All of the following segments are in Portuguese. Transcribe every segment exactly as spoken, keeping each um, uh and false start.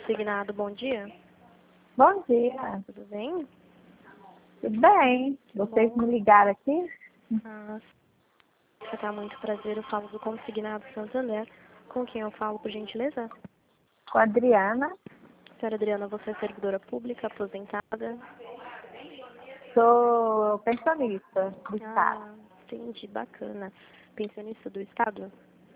Consignado, bom dia. Bom dia, Tudo bem? tudo bem? Vocês Bom. me ligaram aqui? Ah, você tá muito prazer, eu falo do Consignado Santander. Com quem eu falo, por gentileza? Com a Adriana, Senhora Adriana, você é servidora pública, aposentada? sou pensionista do Estado. Ah, entendi, bacana. Pensionista do Estado?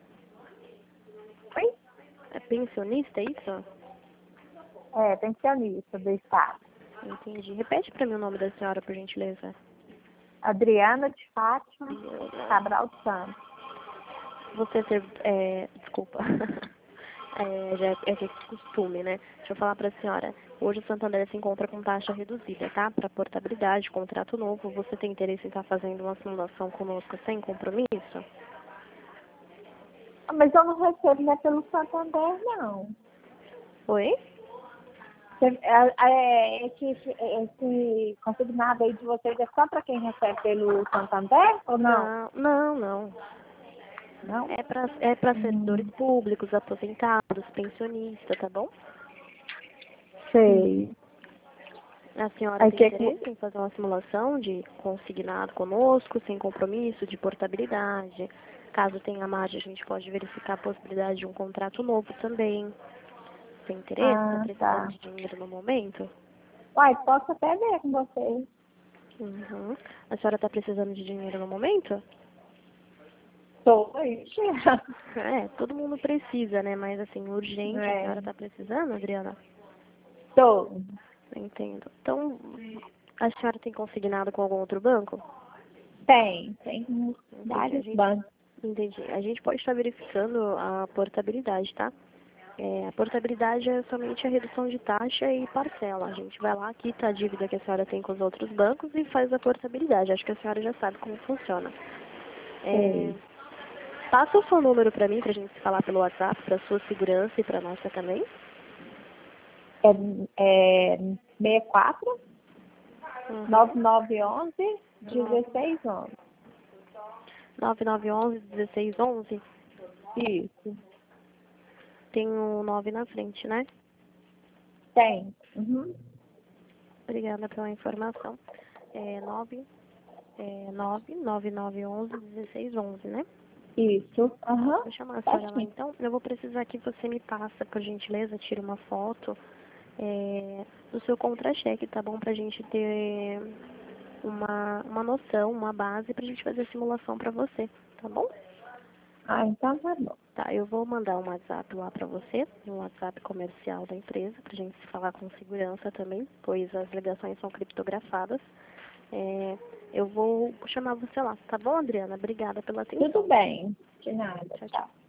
Oi? É pensionista, é isso? É, pensionista do Estado. Entendi. Repete para mim o nome da senhora, por gentileza. Adriana de Fátima Adriana. Cabral de Santos. Você é, serv... é desculpa. É, já é, é que é costume, né? Deixa eu falar para a senhora. Hoje o Santander se encontra com taxa reduzida, tá? Para portabilidade, contrato novo. Você tem interesse em estar fazendo uma simulação conosco sem compromisso? Ah, mas eu não recebo, não é pelo Santander, não. Oi? Você- É, é, esse, esse consignado aí de vocês é só para quem recebe pelo Santander ou não? Não, não, não. Não? É para é para servidores Hum, públicos, aposentados, pensionistas, tá bom? sei. A senhora Aí tem que que... interesse em fazer uma simulação de consignado conosco, sem compromisso, de portabilidade? Caso tenha margem, a gente pode verificar a possibilidade de um contrato novo também. Tem interesse? Está Ah, precisando tá. de dinheiro no momento? Uai, posso até ver com vocês. Uhum. A senhora está precisando de dinheiro no momento? Tô, ixi. É, todo mundo precisa, né? Mas assim, urgente, a É, senhora está precisando, Adriana? tô. Entendo. Então, a senhora tem consignado com algum outro banco? Tem, tem Entendi. A vários gente, bancos. entendi. A gente pode estar verificando a portabilidade, tá? É, a portabilidade é somente a redução de taxa e parcela. A gente vai lá, quita a dívida que a senhora tem com os outros bancos e faz a portabilidade. Acho que a senhora já sabe como funciona. É, Sei. passa o seu número para mim, para a gente se falar pelo WhatsApp, para sua segurança e para nossa também. É, é sessenta e quatro, Uhum. nove nove um um, dezesseis onze. nove nove um um, dezesseis onze. Isso. Tem um nove na frente, né? Tem. Uhum. Obrigada pela informação. É nove, é nove nove nove um um, dezesseis onze, né? Isso. Aham. Vou chamar a Tá senhora lá sim. então. Eu vou precisar que você me passa, por gentileza, tire uma foto é, do seu contra-cheque, tá bom? Pra gente ter uma, uma noção, uma base pra gente fazer a simulação pra você, tá bom? Ah, então tá bom. Tá, eu vou mandar um WhatsApp lá pra você, um WhatsApp comercial da empresa, pra gente se falar com segurança também, pois as ligações são criptografadas. É, eu vou chamar você lá, tá bom, Adriana? Obrigada pela atenção. Tudo bem. De nada. Tchau, tchau. Tchau.